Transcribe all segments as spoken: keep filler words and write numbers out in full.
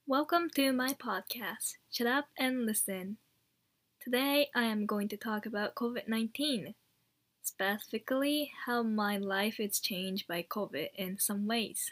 Welcome to my podcast, Shut Up and Listen. Today I am going to talk about COVID nineteen, specifically how my life is changed by COVID in some ways.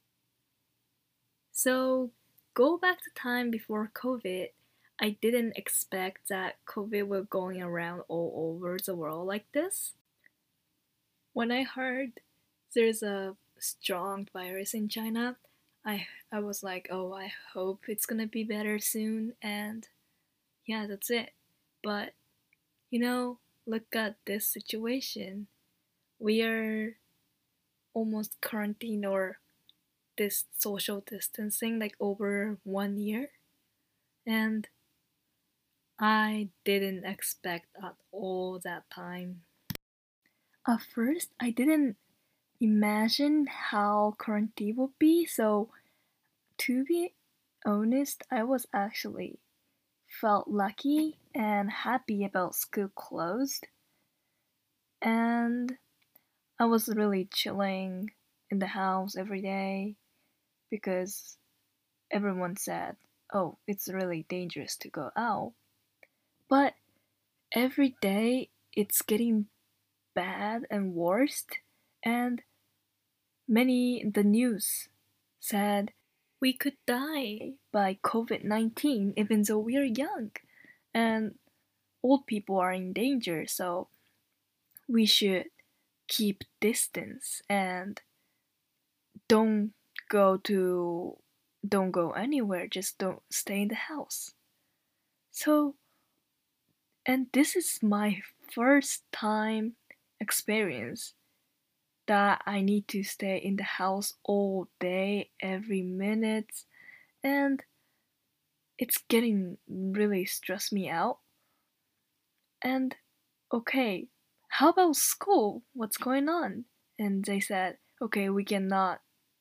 So, go back to time before COVID, I didn't expect that COVID was going around all over the world like this. When I heard there's a strong virus in China, I I was like, "Oh, I hope it's going to be better soon." And yeah, that's it. But, you know, look at this situation. We are almost quarantined or this social distancing like over one year. And I didn't expect at all that time. At first, I didn't imagine how quarantine would be. So, to be honest, I was actually felt lucky and happy about school closed. And I was really chilling in the house every day because everyone said, oh, it's really dangerous to go out. But every day it's getting bad and worse, and many in the news said we could die by COVID nineteen even though we are young, and old people are in danger, so we should keep distance and don't go to don't go anywhere, just don't stay in the house. So, and this is my first time experience that I need to stay in the house all day, every minute, and it's getting really stress me out. And okay, how about school? What's going on? And they said, okay, we cannot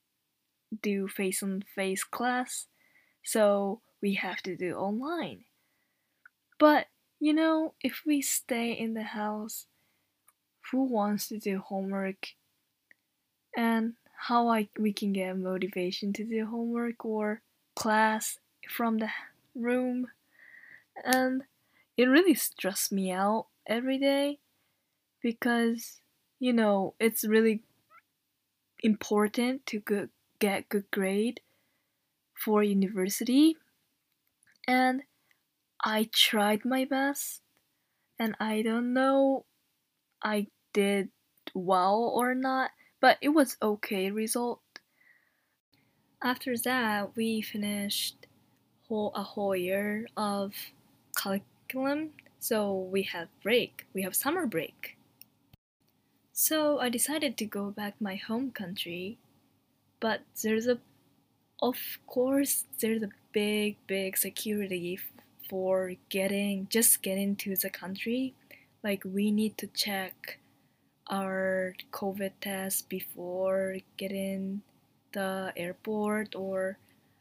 do face on face class, so we have to do online. But, you know, if we stay in the house, who wants to do homework? And how I we can get motivation to do homework or class from the room? And it really stressed me out every day because, you know, it's really important to go, get good grade for university, and I tried my best, and I don't know I did well or not, but it was okay result. After that, we finished whole a whole year of curriculum, so we have break. We have summer break. So I decided to go back my home country, but there's a of course there's a big big security for getting just getting to the country. Like we need to check our COVID test before getting the airport or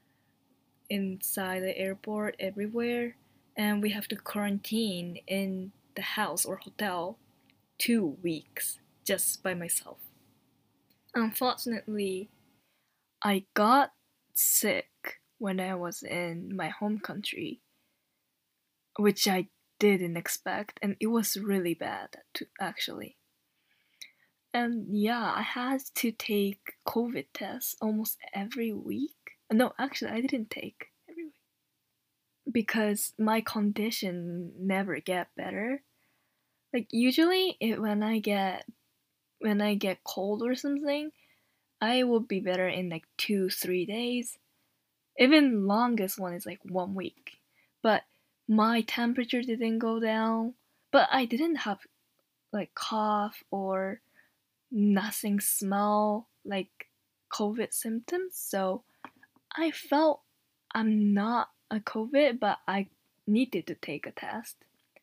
inside the airport everywhere, and we have to quarantine in the house or hotel two weeks just by myself. Unfortunately, I got sick when I was in my home country, which I didn't expect, and it was really bad to actually. And yeah, I had to take COVID tests almost every week. No, actually, I didn't take every week because my condition never get better. Like usually, it, when I get when I get cold or something, I will be better in like two three days. Even longest one is like one week. But my temperature didn't go down. But I didn't have like cough or nothing smell like COVID symptoms. So I felt I'm not a COVID, but I needed to take a test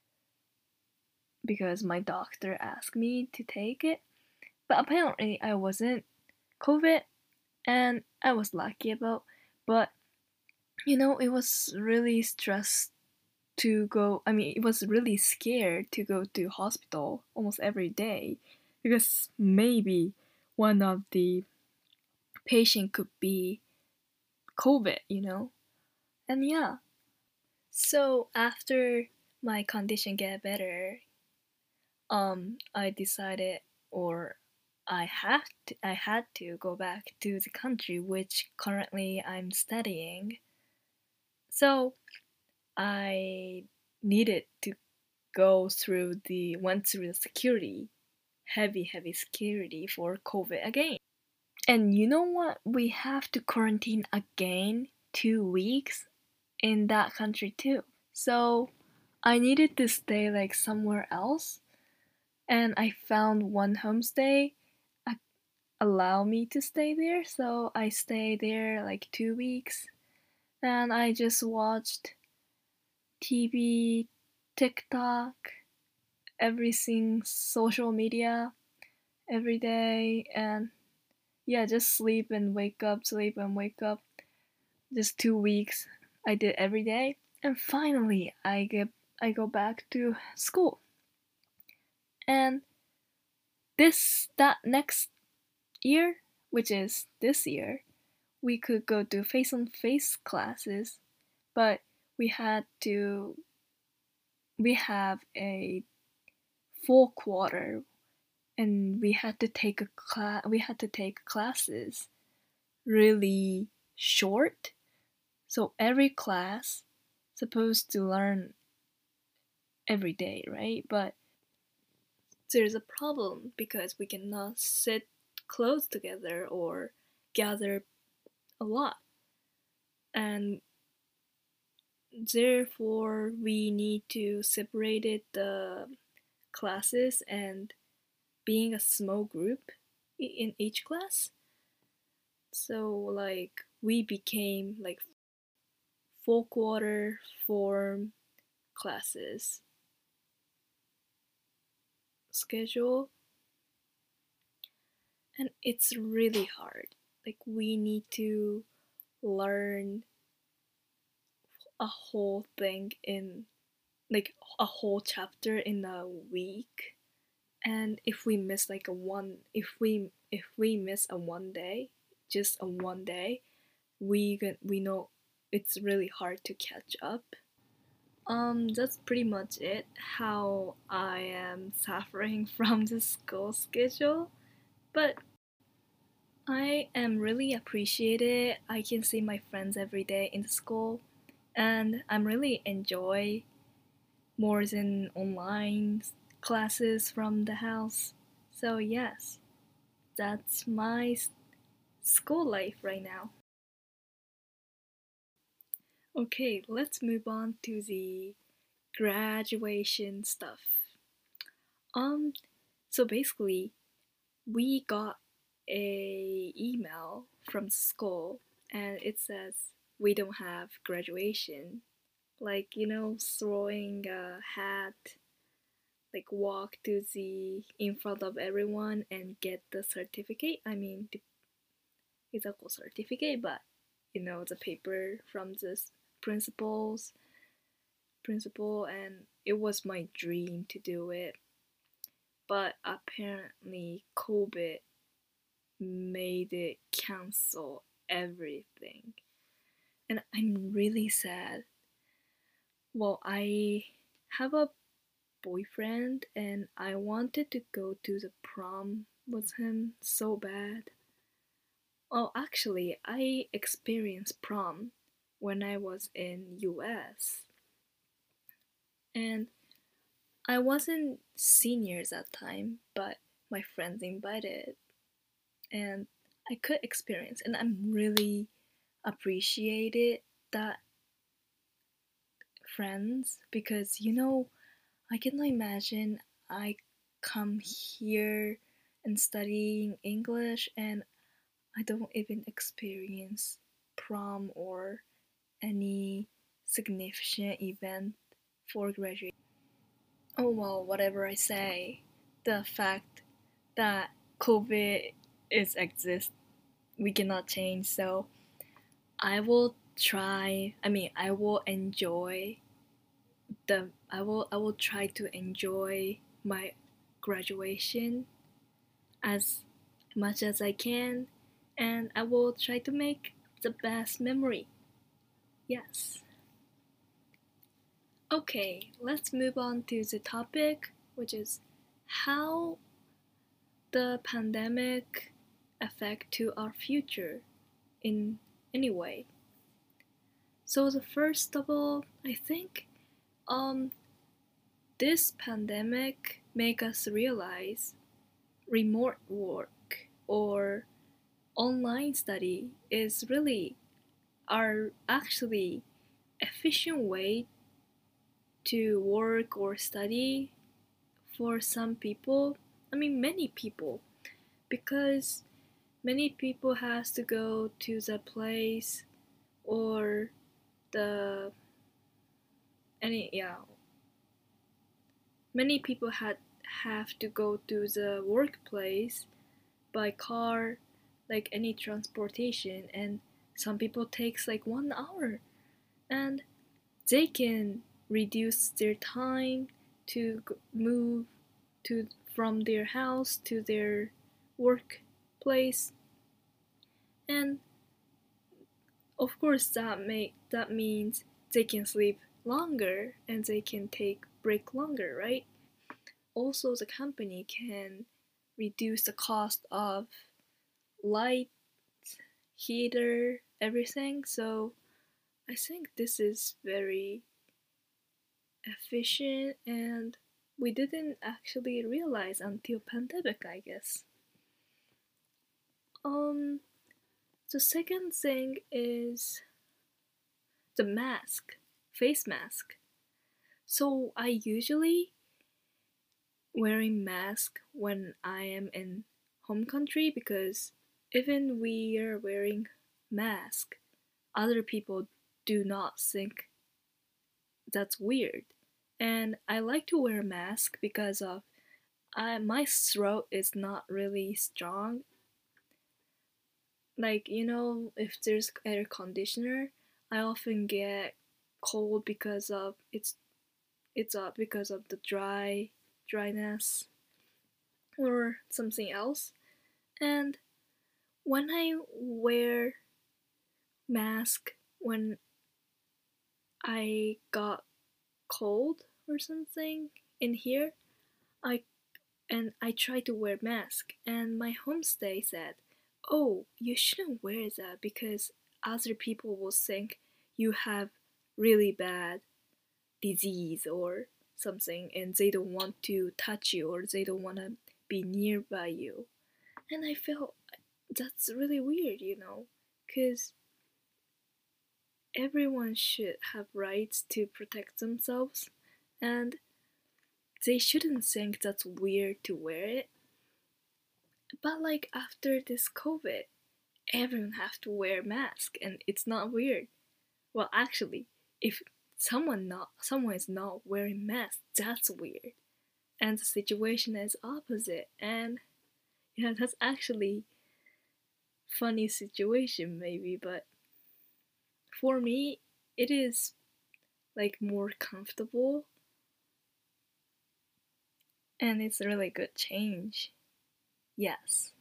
because my doctor asked me to take it. But apparently I wasn't COVID, and I was lucky about. But you know, it was really stressed to go. I mean, it was really scared to go to hospital almost every day because maybe one of the patient could be COVID, you know. And yeah, so after my condition get better, um, I decided, or I have to, I had to go back to the country which currently I'm studying. So I needed to go through the went through the security, heavy heavy security for COVID again. And you know what? We have to quarantine again two weeks in that country too. So I needed to stay like somewhere else, and I found one homestay uh, allow me to stay there. So I stayed there like two weeks. And I just watched T V, TikTok, everything, social media every day, and yeah, just sleep and wake up, sleep and wake up. Just two weeks I did every day, and finally I get I go back to school. And this that next year, which is this year, we could go to face on face classes, but we had to we have a full quarter, and we had to take a class we had to take classes really short. So every class supposed to learn every day, right? But there's a problem because we cannot sit close together or gather a lot. And therefore we need to separate it, the classes, and being a small group in each class. So like we became like full quarter form classes schedule, and it's really hard. Like we need to learn a whole thing in like a whole chapter in a week. And if we miss like a one if we if we miss a one day, just a one day, we can we know it's really hard to catch up. Um, that's pretty much it. How I am suffering from the school schedule, but I am really appreciated. I can see my friends every day in the school, and I'm really enjoy more than online classes from the house. So yes, that's my school life right now. Okay, let's move on to the graduation stuff. Um, so basically, we got a email from school, and it says we don't have graduation. Like, you know, throwing a hat, like walk to the in front of everyone and get the certificate. I mean, the, it's a cool certificate, but you know, the paper from this principal's principal, and it was my dream to do it. But apparently, COVID made it cancel everything. And I'm really sad. Well, I have a boyfriend and I wanted to go to the prom with him so bad. Oh, actually, I experienced prom when I was in U S. And I wasn't seniors at time, but my friends invited and I could experience, and I'm really appreciated that friends, because you know, I cannot imagine I come here and studying English and I don't even experience prom or any significant event for graduation. Oh well, whatever I say, the fact that COVID is exist, we cannot change. So I will try. I mean, I will enjoy the. I will. I will try to enjoy my graduation as much as I can, and I will try to make the best memory. Yes. Okay, let's move on to the topic, which is how the pandemic affect to our future in any way. So the first of all, I think um this pandemic make us realize remote work or online study is really are actually efficient way to work or study for some people. I mean many people, because many people has to go to the place or the any yeah many people had have to go to the workplace by car, like any transportation, and some people takes like one hour, and they can reduce their time to move to from their house to their workplace, and of course that make that means they can sleep longer and they can take break longer, right? Also the company can reduce the cost of light, heater, everything. So I think this is very efficient, and we didn't actually realize until pandemic, I guess. Um the second thing is the mask, face mask. So I usually wearing mask when I am in home country, because even we are wearing mask, other people do not think that's weird. And I like to wear a mask because of I, my throat is not really strong. Like, you know, if there's air conditioner, I often get cold because of it's it's uh, because of the dry dryness or something else. And when I wear mask when I got cold or something in here, I and I tried to wear mask, and my homestay said, "Oh, you shouldn't wear that because other people will think you have really bad disease or something, and they don't want to touch you or they don't want to be nearby you." And I felt that's really weird, you know, because everyone should have rights to protect themselves, and they shouldn't think that's weird to wear it. But like after this COVID, everyone have to wear mask and it's not weird. Well, actually, if someone not someone is not wearing mask, that's weird. And the situation is opposite. And yeah, that's actually funny situation maybe, but for me it is like more comfortable, and it's a really good change. Yes.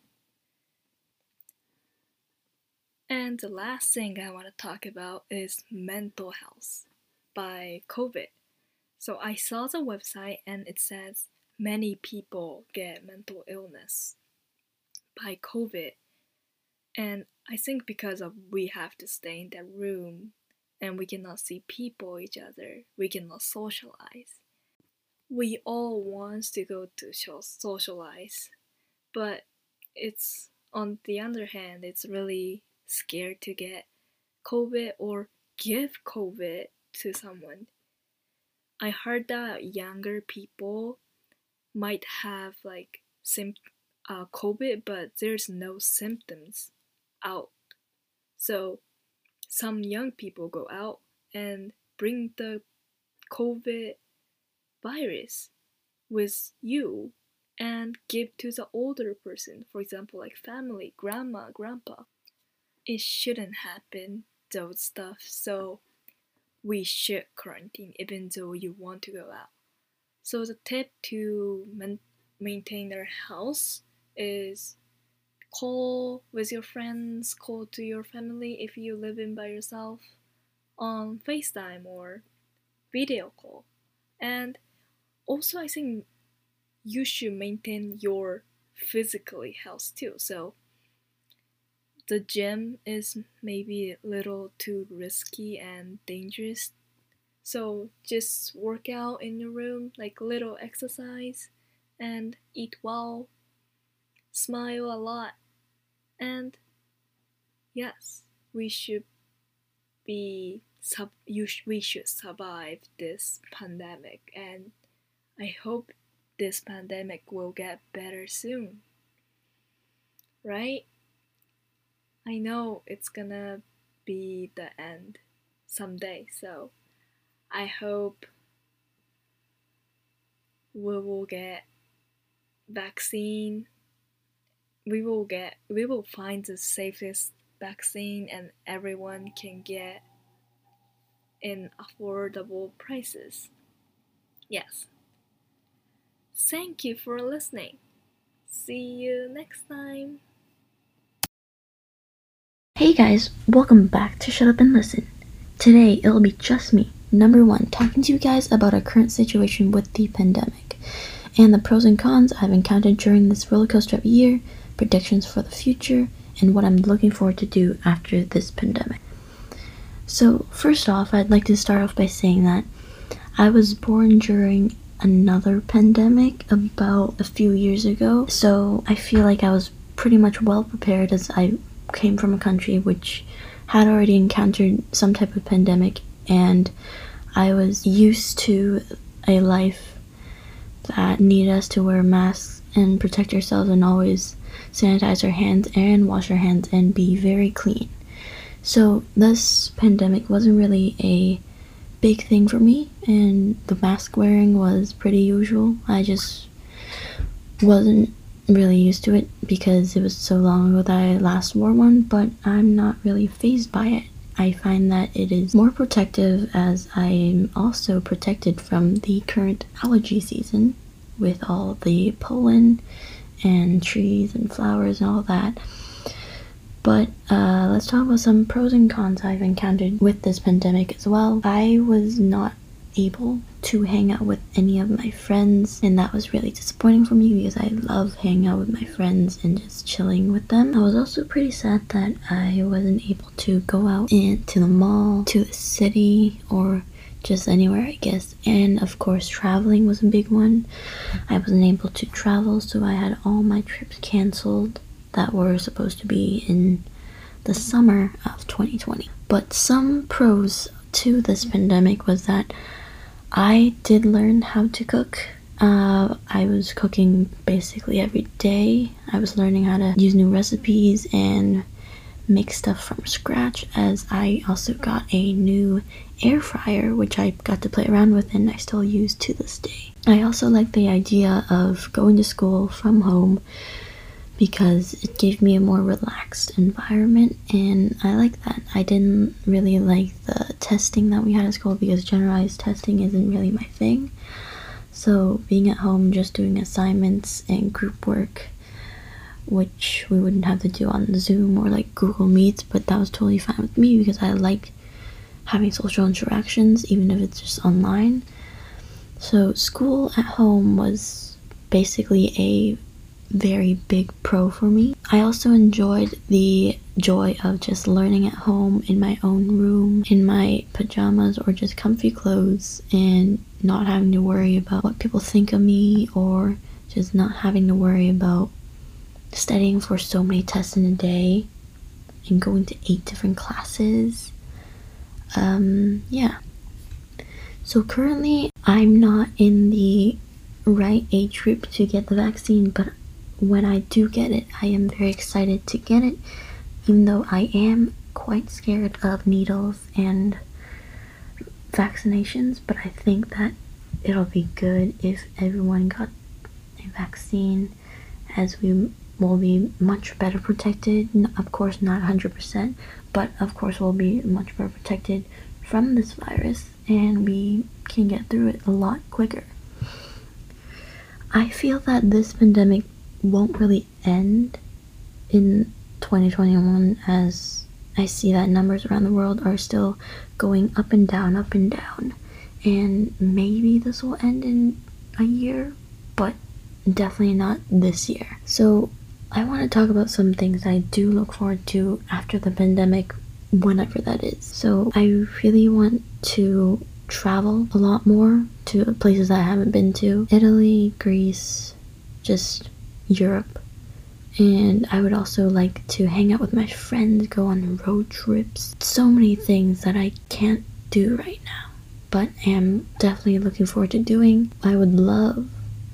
And the last thing I want to talk about is mental health by COVID. So I saw the website and it says many people get mental illness by COVID. And I think because of we have to stay in that room and we cannot see people each other, we cannot socialize. We all want to go to socialize, but it's on the other hand, it's really scared to get COVID or give COVID to someone. I heard that younger people might have like sim- uh, COVID, but there's no symptoms out. So some young people go out and bring the COVID virus with you and give to the older person, for example, like family, grandma, grandpa. It shouldn't happen, those stuff. So we should quarantine even though you want to go out. So the tip to man- maintain their health is call with your friends, call to your family if you live in by yourself. on FaceTime or video call. And also, I think you should maintain your physically health too. So the gym is maybe a little too risky and dangerous. So just work out in your room, like little exercise, and eat well, smile a lot, and yes, we should be sub. You sh- we should survive this pandemic, and I hope this pandemic will get better soon. Right? I know it's gonna be the end someday, so I hope we will get vaccine. We will get we will find the safest vaccine and everyone can get in affordable prices. Yes. Thank you for listening. See you next time. Hey guys, welcome back to Shut Up and Listen. Today it'll be just me, number one, talking to you guys about our current situation with the pandemic and the pros and cons I've encountered during this rollercoaster of a year, predictions for the future, and what I'm looking forward to do after this pandemic. So first off, I'd like to start off by saying that I was born during another pandemic about a few years ago, so I feel like I was pretty much well prepared as I came from a country which had already encountered some type of pandemic, and I was used to a life that needed us to wear masks and protect ourselves and always sanitize our hands and wash our hands and be very clean. So this pandemic wasn't really a big thing for me, and the mask wearing was pretty usual. I just wasn't really used to it because it was so long ago that I last wore one, but I'm not really fazed by it. I find that it is more protective as I am also protected from the current allergy season with all the pollen and trees and flowers and all that. But uh, let's talk about some pros and cons I've encountered with this pandemic as well. I was not able to hang out with any of my friends, and that was really disappointing for me because I love hanging out with my friends and just chilling with them. I was also pretty sad that I wasn't able to go out into the mall, to the city, or just anywhere, I guess. And of course, traveling was a big one. I wasn't able to travel, so I had all my trips canceled that were supposed to be in the summer of twenty twenty. But some pros to this pandemic was that I did learn how to cook. Uh, I was cooking basically every day. I was learning how to use new recipes and make stuff from scratch, as I also got a new air fryer which I got to play around with and I still use to this day. I also like the idea of going to school from home because it gave me a more relaxed environment, and I like that. I didn't really like the testing that we had at school because generalized testing isn't really my thing. So being at home just doing assignments and group work, which we wouldn't have to do on Zoom or like Google Meets, but that was totally fine with me because I like having social interactions even if it's just online. So school at home was basically a very big pro for me. I also enjoyed the joy of just learning at home in my own room, in my pajamas or just comfy clothes, and not having to worry about what people think of me, or just not having to worry about studying for so many tests in a day and going to eight different classes. Um, yeah. So currently I'm not in the right age group to get the vaccine, but when I do get it, I am very excited to get it, even though I am quite scared of needles and vaccinations. But I think that it'll be good if everyone got a vaccine, as we will be much better protected. Of course not one hundred percent, but of course we'll be much better protected from this virus, and we can get through it a lot quicker. I feel that this pandemic won't really end in twenty twenty-one as I see that numbers around the world are still going up and down, up and down. And maybe this will end in a year, but definitely not this year. So I want to talk about some things I do look forward to after the pandemic, whenever that is. So I really want to travel a lot more to places I haven't been to. Italy, Greece, just Europe. And I would also like to hang out with my friends, go on road trips. So many things that I can't do right now, but am definitely looking forward to doing. I would love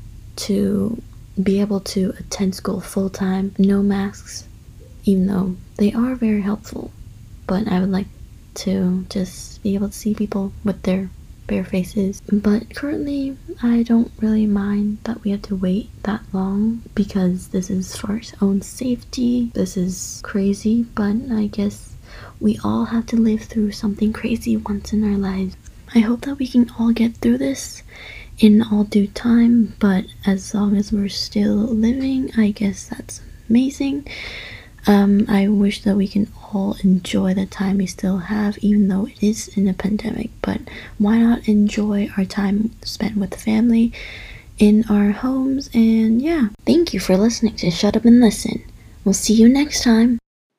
to be able to attend school full time, no masks, even though they are very helpful. But I would like to just be able to see people with their bare faces. But currently, I don't really mind that we have to wait that long because this is for our own safety. This is crazy, but I guess we all have to live through something crazy once in our lives. I hope that we can all get through this in all due time, but as long as we're still living, I guess that's amazing. Um, I wish that we can all enjoy the time we still have, even though it is in a pandemic. But why not enjoy our time spent with family in our homes? And yeah, thank you for listening to Shut Up and Listen. We'll see you next time.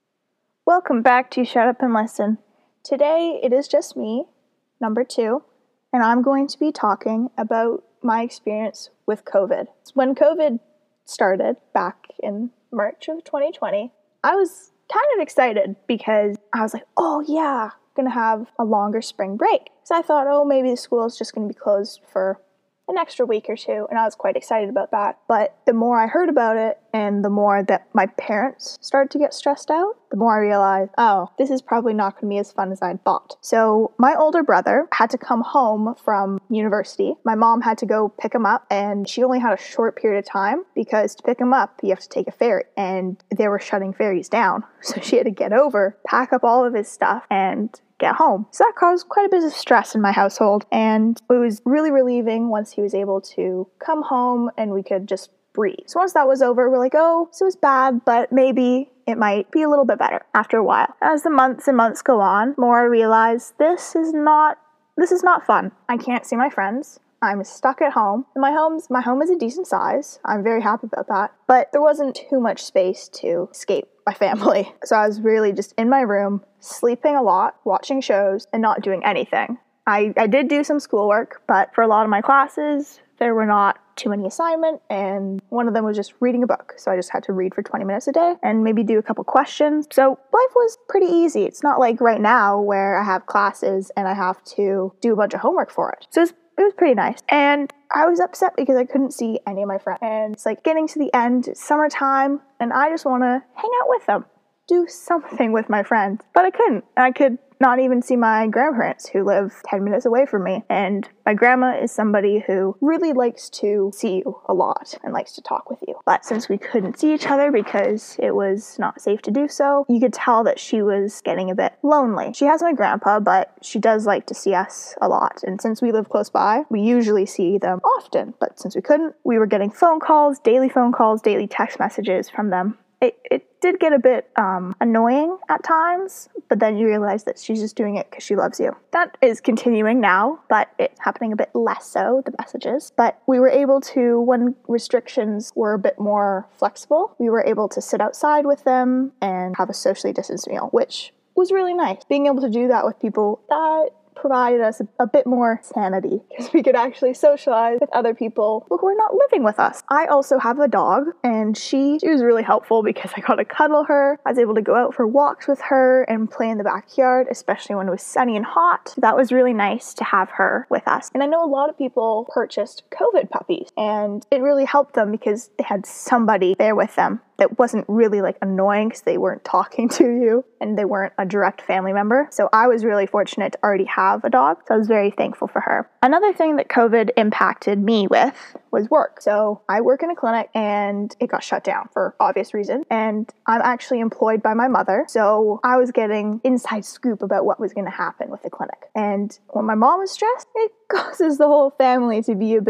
Welcome back to Shut Up and Listen. Today it is just me, number two, and I'm going to be talking about my experience with COVID. When COVID started back in March of twenty twenty, I was kind of excited because I was like, oh yeah, gonna have a longer spring break. So I thought, oh, maybe the school is just gonna be closed for an extra week or two, and I was quite excited about that. But the more I heard about it and the more that my parents started to get stressed out, the more I realized, oh, this is probably not going to be as fun as I'd thought. So my older brother had to come home from university. My mom had to go pick him up, and she only had a short period of time because to pick him up, you have to take a ferry, and they were shutting ferries down. So she had to get over, pack up all of his stuff, and get home. So that caused quite a bit of stress in my household, and it was really relieving once he was able to come home and we could just breathe. So once that was over, we're like, oh, so it was bad, but maybe it might be a little bit better after a while. As the months and months go on, more I realize this is not this is not fun. I can't see my friends. I'm stuck at home. And my home's my home is a decent size. I'm very happy about that. But there wasn't too much space to escape my family. So I was really just in my room, sleeping a lot, watching shows, and not doing anything. I, I did do some schoolwork, but for a lot of my classes, there were not too many assignments, and one of them was just reading a book. So I just had to read for twenty minutes a day and maybe do a couple questions. So life was pretty easy. It's not like right now where I have classes and I have to do a bunch of homework for it. So it's It was pretty nice. And I was upset because I couldn't see any of my friends. And it's like getting to the end, it's summertime, and I just want to hang out with them, do something with my friends. But I couldn't. I could not even see my grandparents who live ten minutes away from me. And my grandma is somebody who really likes to see you a lot and likes to talk with you. But since we couldn't see each other because it was not safe to do so, you could tell that she was getting a bit lonely. She has my grandpa, but she does like to see us a lot. And since we live close by, we usually see them often. But since we couldn't, we were getting phone calls, daily phone calls, daily text messages from them. It, it did get a bit um, annoying at times, but then you realize that she's just doing it because she loves you. That is continuing now, but it's happening a bit less so, the messages. But we were able to, when restrictions were a bit more flexible, we were able to sit outside with them and have a socially distanced meal, which was really nice. Being able to do that with people that provided us a, a bit more sanity because we could actually socialize with other people who were not living with us. I also have a dog, and she, she was really helpful because I got to cuddle her. I was able to go out for walks with her and play in the backyard, especially when it was sunny and hot. That was really nice to have her with us. And I know a lot of people purchased COVID puppies, and it really helped them because they had somebody there with them that wasn't really like annoying because they weren't talking to you and they weren't a direct family member. So I was really fortunate to already have a dog. So I was very thankful for her. Another thing that COVID impacted me with was work. So I work in a clinic and it got shut down for obvious reasons. And I'm actually employed by my mother. So I was getting inside scoop about what was going to happen with the clinic. And when my mom was stressed, it causes the whole family to be a bit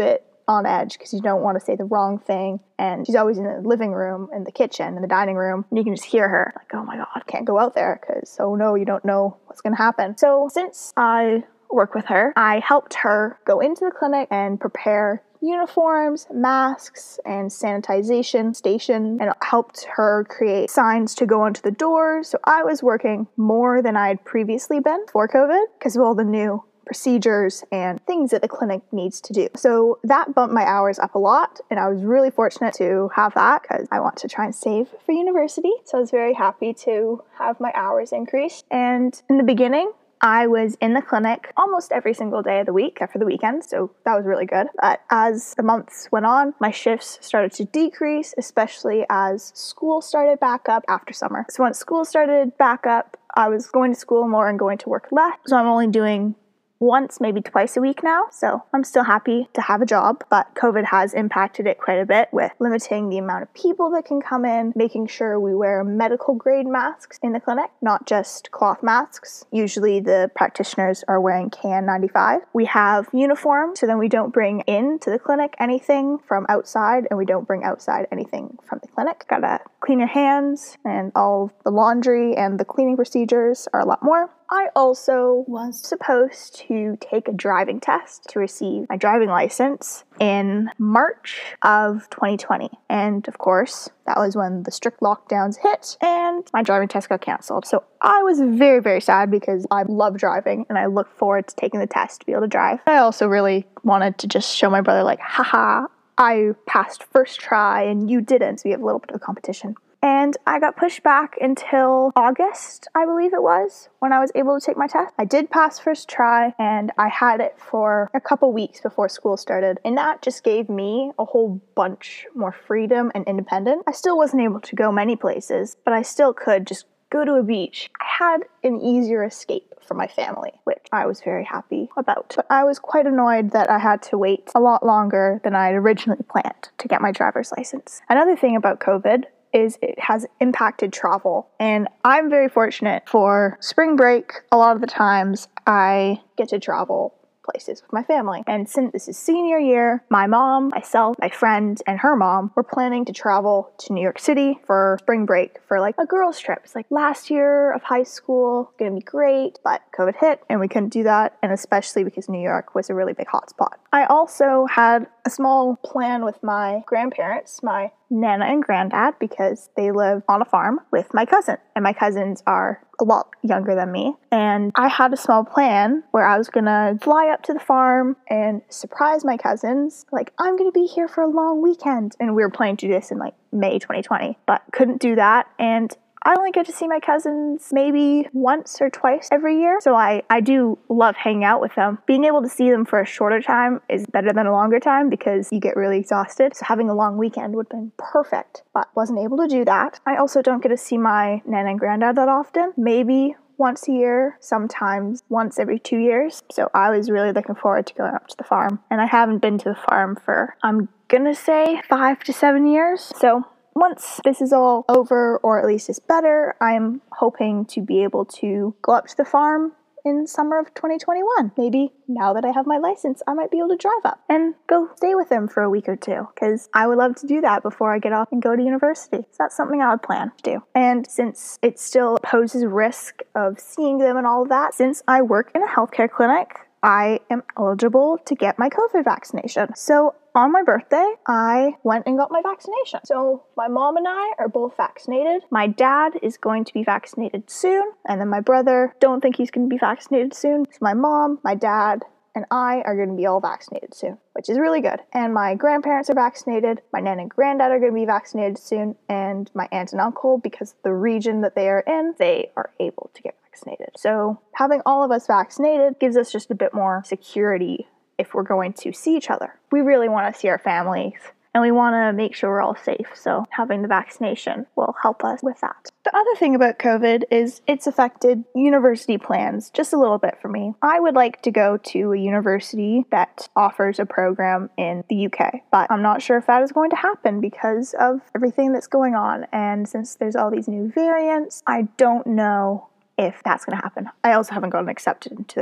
on edge because you don't want to say the wrong thing. And she's always in the living room, in the kitchen, in the dining room, and you can just hear her like, oh my God, can't go out there because, oh no, you don't know what's going to happen. So since I work with her, I helped her go into the clinic and prepare uniforms, masks, and sanitization station, and helped her create signs to go onto the doors. So I was working more than I had previously been before COVID because of all the new procedures and things that the clinic needs to do. So that bumped my hours up a lot, and I was really fortunate to have that because I want to try and save for university. So I was very happy to have my hours increased. And in the beginning, I was in the clinic almost every single day of the week, except for the weekends, so that was really good. But as the months went on, my shifts started to decrease, especially as school started back up after summer. So once school started back up, I was going to school more and going to work less. So I'm only doing once, maybe twice a week now. So I'm still happy to have a job, but COVID has impacted it quite a bit with limiting the amount of people that can come in, making sure we wear medical grade masks in the clinic, not just cloth masks. Usually the practitioners are wearing K N ninety-five. We have uniforms, so then we don't bring into the clinic anything from outside, and we don't bring outside anything from the clinic. Gotta clean your hands, and all the laundry and the cleaning procedures are a lot more. I also was supposed to take a driving test to receive my driving license in March of twenty twenty. And of course, that was when the strict lockdowns hit and my driving test got canceled. So I was very, very sad because I love driving and I look forward to taking the test to be able to drive. I also really wanted to just show my brother like, haha, I passed first try and you didn't. So we have a little bit of a competition. And I got pushed back until August, I believe it was, when I was able to take my test. I did pass first try, and I had it for a couple weeks before school started. And that just gave me a whole bunch more freedom and independence. I still wasn't able to go many places, but I still could just go to a beach. I had an easier escape from my family, which I was very happy about. But I was quite annoyed that I had to wait a lot longer than I had originally planned to get my driver's license. Another thing about COVID is it has impacted travel. And I'm very fortunate for spring break. A lot of the times I get to travel places with my family. And since this is senior year, my mom, myself, my friend, and her mom were planning to travel to New York City for spring break for like a girls' trip. It's like last year of high school, gonna be great, but COVID hit and we couldn't do that, and especially because New York was a really big hotspot. I also had a small plan with my grandparents, my Nana and Granddad, because they live on a farm with my cousin, and my cousins are a lot younger than me. And I had a small plan where I was gonna fly up to the farm and surprise my cousins, like, I'm gonna be here for a long weekend. And we were planning to do this in like May twenty twenty, but couldn't do that. And I only get to see my cousins maybe once or twice every year. So I, I do love hanging out with them. Being able to see them for a shorter time is better than a longer time because you get really exhausted. So having a long weekend would have been perfect, but wasn't able to do that. I also don't get to see my Nana and Granddad that often. Maybe once a year, sometimes once every two years. So I was really looking forward to going up to the farm. And I haven't been to the farm for, I'm gonna say, five to seven years. So once this is all over, or at least is better, I'm hoping to be able to go up to the farm in summer of twenty twenty-one. Maybe now that I have my license, I might be able to drive up and go stay with them for a week or two, because I would love to do that before I get off and go to university. So that's something I would plan to do. And since it still poses risk of seeing them and all of that, since I work in a healthcare clinic, I am eligible to get my COVID vaccination. So on my birthday, I went and got my vaccination. So my mom and I are both vaccinated. My dad is going to be vaccinated soon. And then my brother, don't think he's going to be vaccinated soon. So my mom, my dad, and I are going to be all vaccinated soon, which is really good. And my grandparents are vaccinated. My nan and granddad are going to be vaccinated soon. And my aunt and uncle, because of the region that they are in, they are able to get vaccinated. So having all of us vaccinated gives us just a bit more security if we're going to see each other. We really want to see our families, and we want to make sure we're all safe, so having the vaccination will help us with that. The other thing about COVID is it's affected university plans just a little bit for me. I would like to go to a university that offers a program in the U K, but I'm not sure if that is going to happen because of everything that's going on, and since there's all these new variants, I don't know if that's going to happen. I also haven't gotten accepted into it yet.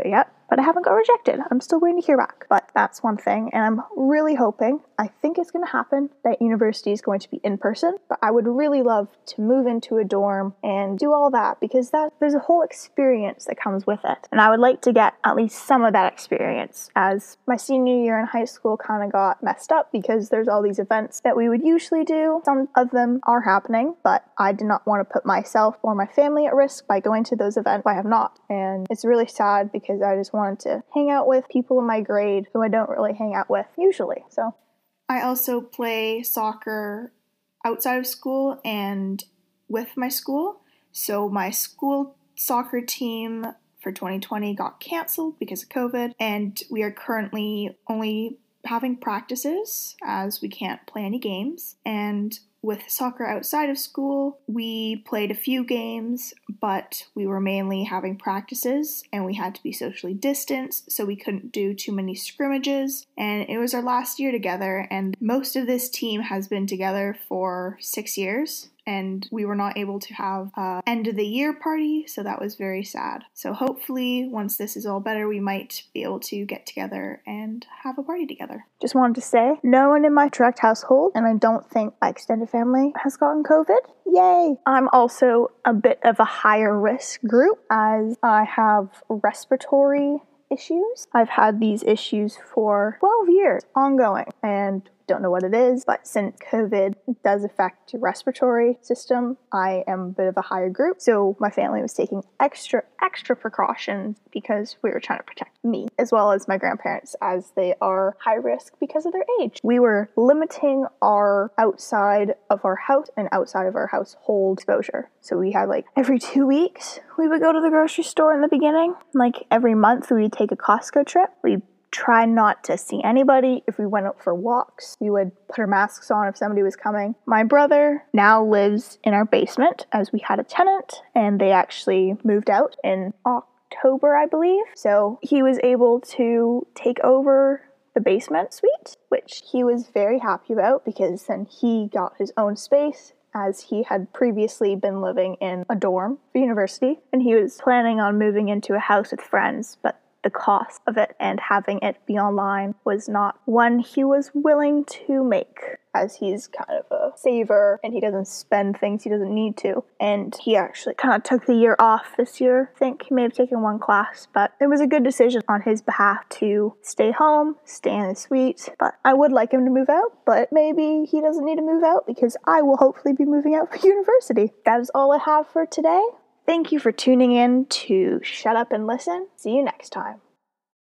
but I haven't got rejected. I'm still waiting to hear back. But that's one thing, and I'm really hoping, I think it's going to happen, that university is going to be in person, but I would really love to move into a dorm and do all that, because that there's a whole experience that comes with it. And I would like to get at least some of that experience, as my senior year in high school kind of got messed up because there's all these events that we would usually do. Some of them are happening, but I did not want to put myself or my family at risk by going to those events. I have not. And it's really sad because I just wanted to hang out with people in my grade who I don't really hang out with usually. So I also play soccer outside of school and with my school. So my school soccer team for twenty twenty got canceled because of COVID, and we are currently only having practices as we can't play any games. And with soccer outside of school, we played a few games, but we were mainly having practices and we had to be socially distanced, so we couldn't do too many scrimmages. And it was our last year together, and most of this team has been together for six years. And we were not able to have an end of the year party, so that was very sad. So hopefully, once this is all better, we might be able to get together and have a party together. Just wanted to say, no one in my direct household, and I don't think my extended family has gotten COVID. Yay! I'm also a bit of a higher risk group, as I have respiratory issues. I've had these issues for twelve years, ongoing, and don't know what it is, but since COVID does affect your respiratory system, I am a bit of a higher group. So my family was taking extra, extra precautions because we were trying to protect me as well as my grandparents, as they are high risk because of their age. We were limiting our outside of our house and outside of our household exposure. So we had like every two weeks, we would go to the grocery store in the beginning. Like every month we would take a Costco trip. We try not to see anybody. If we went out for walks, we would put our masks on if somebody was coming. My brother now lives in our basement, as we had a tenant and they actually moved out in October, I believe. So he was able to take over the basement suite, which he was very happy about because then he got his own space, as he had previously been living in a dorm for university, and he was planning on moving into a house with friends, but the cost of it and having it be online was not one he was willing to make, as he's kind of a saver and he doesn't spend things he doesn't need to. And he actually kind of took the year off this year. I think he may have taken one class, but it was a good decision on his behalf to stay home, stay in the suite. But I would like him to move out, but maybe he doesn't need to move out because I will hopefully be moving out for university. That is all I have for today. Thank you for tuning in to Shut Up and Listen. See you next time.